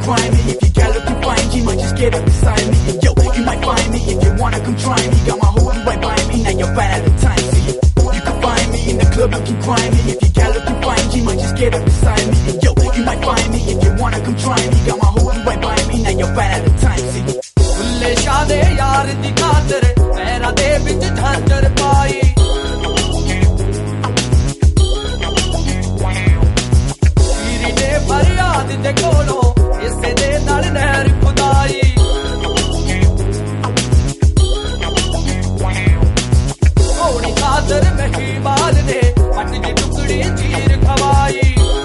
grimy. If your gal looking fine, she might just get up beside me. And yo, you might find me if you wanna come try me. Got my whole crew right by me, now you're bad at the time. See, you can find me in the club looking grimy. If your gal looking fine, she might just get up beside me. And yo, you might find me if you wanna come try me. Got my whole crew right by me, now you're bad at the time. See, Bulleh Shah दे यार दी खातर para दे विच झांझर पाई पीरी ने फरियाद दे कोलों इसे दे नाल नहर खुदाई थोड़ी खातर महिबाल ने पट दी टुकड़ी चीर खवाई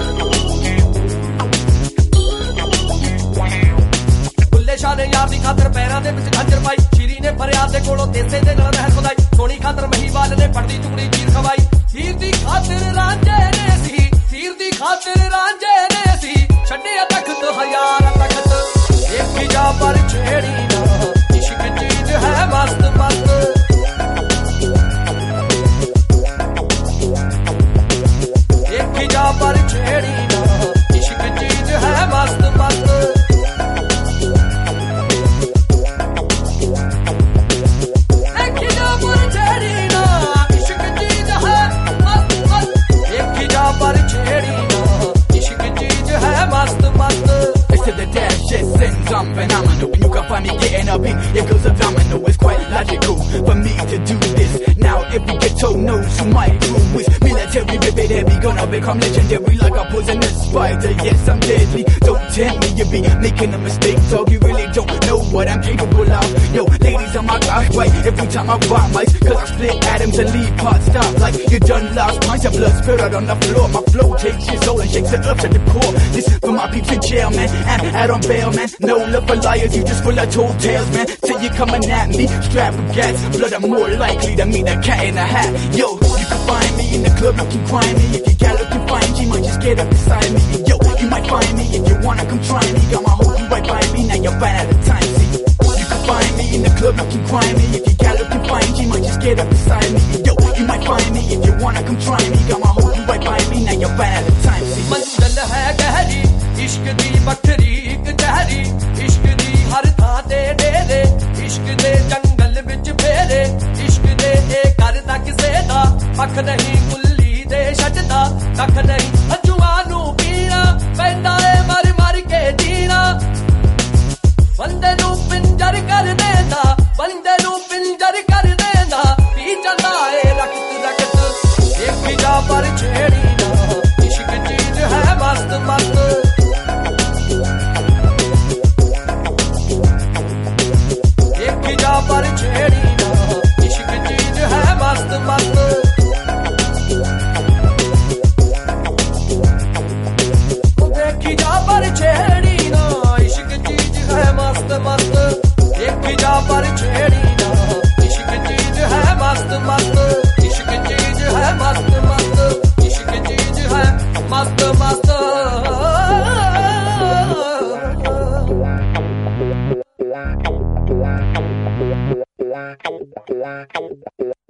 शाह ने यार दी खातर पैरां दे विच झांझर पाई शीरी ने फरियाद दे कोलों देसे दे नाल नहर खुदाई सोनी खातर महिबाल ने पड़दी टुकड़ी चीर खवाई हीर दी खातर रांझे ने सी हीर दी खातर रांझे ने सी छड्डिया तख्त हयार तख्त एक खिजा पर छेड़ी ना इश्क चीज है मस्त मस्त एक खिजा पर छेड़ी ना इश्क चीज है मस्त मस्त I'm phenomenal. You can find me getting up in your girl's abdominal. It's quite logical for me to do this. Now if we get told no to my crew is military, ribbit heavy, gonna become legendary like a poisonous spider. Yes, I'm deadly. Don't tell me you be making a mistake, dog. You really don't know what I'm capable of. Yo, ladies, I'm out right every time I rhyme mics, cause I split atoms and leave parts stop like you done last pint of blood spill out on the floor. My flow takes your soul and shakes it up to the core. This for my peeps in jail, man, and out on bail, man. No love for liars, you just full of tall tales, man. Till you coming at me, strapped with gas, blood, I'm more likely to meet a cat in a hat. Yo, you can find me in the club looking grimy. If your gal looking fine, she might just get up beside me. And yo, you might find me if you wanna come try me. Got my whole crew right by me, now you're bad at the time. See, you can find me in the club looking grimy. If your gal looking fine, she might just get up beside me. And yo, you might find me if you wanna come try me. Got my whole crew right by me, now you're bad at the time. See, मंजिल है गहरी इश्क दी बखरी एक जहरी इश्क दी हर थां ते डेरे इश्क दे जंगल विच फेरे इश्क दे ए करदा किसे दा पख नहीं गुल्ली दे छड्डदा कख नहीं अजुआं नूं पीना पैंदा ए मर मर के जीना बंदे नूं पिंजर कर देंदा बंदे नूं पिंजर कर देंदा पी चंदा ए रखत रखत एक खिजा पर छेड़ी ना इश्क चीज है मस्त मस्त पर छेड़ी ना इश्क चीज है मस्त मस्त देखी जा पर छेड़ी ना इश्क चीज है मस्त मस्त देखी जा पर छेड़ी ना इश्क चीज है मस्त मस्त इश्क चीज है मस्त मस्त इश्क चीज है मस्त मस्त